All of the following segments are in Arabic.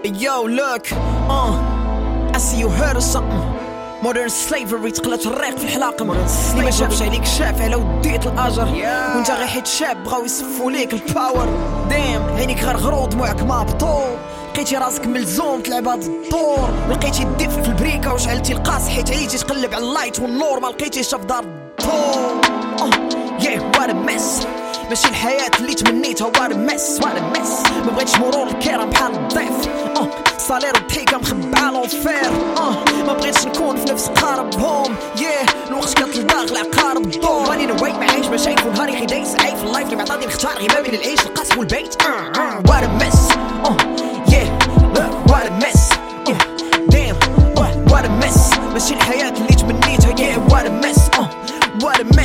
Yo, look, I see you heard of something. Modern slavery تقلت الريق في الحلاقم اللي ما شافش عليك شاف على وديت الأجر وانت غير حيت شاب بغاو يصفوا ليك الباور دام عينيك غرغرو دموعك ما بطول لقيتي راسك ملزوم تلعب هاد الدور لقيتي الدفء في البريكة وشعلتي القاس حيت عيتي تقلب على اللايت والنور ما لقيتيش في دار الدور yeah what a mess ماشي الحياة اللي تمنيتها what a mess ما بغيتش مرور الكرام بحال الضيف صالير وضحيكة مخبعة لونفير ما بغيتش نكون في نفس قاربهم الوقت كتل داخل عقارب الدور راني نوايت معيش ما شايف ونهاري غي دايس عايف في اللايف اللي معطاني نختار غير ما بين العيش القاسم والبيت what a mess what a mess damn what a mess ماشي الحياة اللي تمنيتها what a mess what a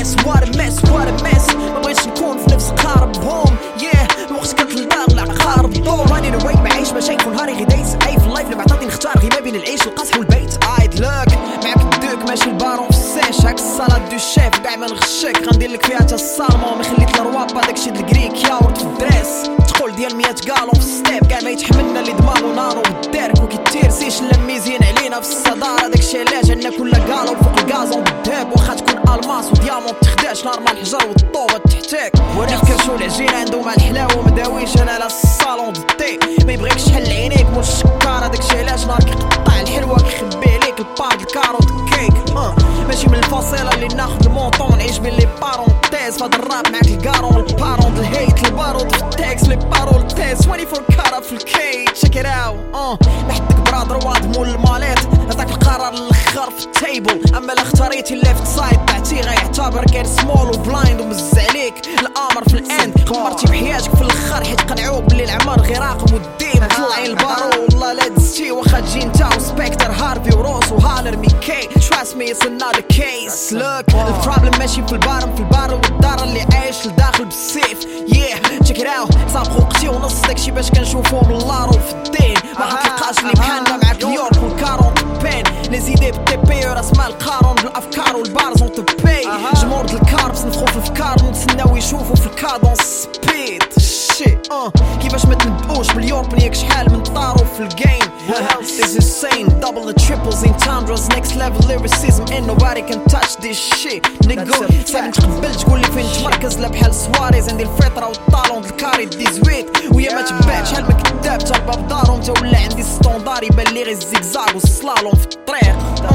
mess ما بغيتش نكون في نفس قاربهم الوقت كتل داخل عقارب الدور راني نوايت معيش ما شايف ونهاري غي دايس عايف في اللايف اللي معطاني نختار غير ما بين العيش القاسم والبيت عايد لك معاك الدوك ماشي البارون في السيش هاك الصلاة دو شيف كاع ما نغشك غندير لك فيها تا الصالمون ما خليت الرواب داكشي الكريك ياورت في الدريس تقول ديال 100 قالون في ستيب كاع ما يتحملنا اللي دماغو نارو بالدارك وكيتير سيش لميزين علينا في الصدارة داكشي علاش عندنا كل قالون فوق الكازون بالذهب واخا تكون الماس وديامون تخداش نار مع الحجر والطوبة تحتاك وريق كرشو العجينة عندو مع الحلاوة ومداويش انا على الصالون دي ما يبغيكش تحل عينيك مول الشكارة داكشي علاش نار كيقطع الحلوة كيخبي عليك البارد الكاروت كيك ماشي من الفصيلة اللي ناخد المونطون نعيش بين لي بارونتيز فهاد الراب معاك الكارون البارون الهيت البارود في التكس لي بارول تيز 24 كارات في الكيت تشيك ات اوت محدك برادر واد مول الماليت عطاك القرار الاخر في التيبل اما لا اختاريتي الليفت سايد تاعتي غيعتبر كاين سمول وبلايند ومز عليك الامر في الاند قمرتي بحياتك في الاخر حيت قنعوك بلي العمر غير راقم والدين طلعي البارو والله لا دزتي واخا تجي نتا وسبيكتر هارفي وروس وهالر ميكي trust me it's another case look البروبلم ماشي في البار والدار اللي عايش لداخل بالسيف check it out صابخو قتي ونص داكشي باش كنشوفو من اللارو في الدين ما حتلقاش اللي بحالنا معاك نيويورك والكارون بين لي زيدي بالتي بي وراس مال قارون بالافكار والبارز اون تبي جمهور الكاربس نفخو في الافكار ونتسناو يشوفو في الكادون سبيد شي كيفاش ما تنبؤوش باليوربن ياك شحال من طارو في الجيم This is insane double the triples in tundras next level lyricism and nobody can touch this shit nigga سابن تقبل تقول لي فين تمركز لا بحال سواريز عندي الفطره والطالون الكاري ديزويت ويا ما تبعت شحال ما كذاب تا الباب دارو نتا ولا عندي ستوندار يبان لي غير الزيكزاغ والسلالون في الطريق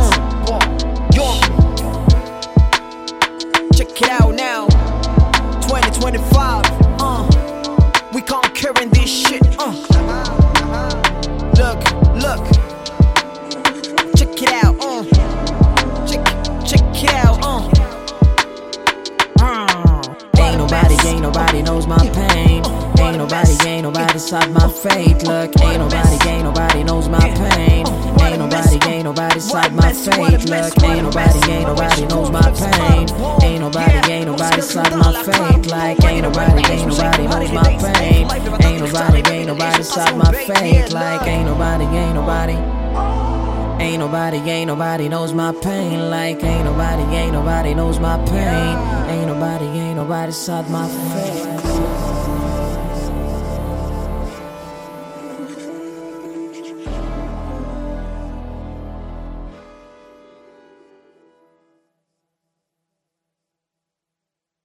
check it out now 2025 we conquering this shit look check it out check it out ain't nobody knows my pain ain't nobody side my fate look ain't nobody knows my pain ain't nobody side my fate look ain't nobody knows my pain ain't nobody side my fate like ain't nobody knows my pain ain't nobody side my fate like ain't nobody knows my pain like ain't nobody knows my pain ain't nobody side my fate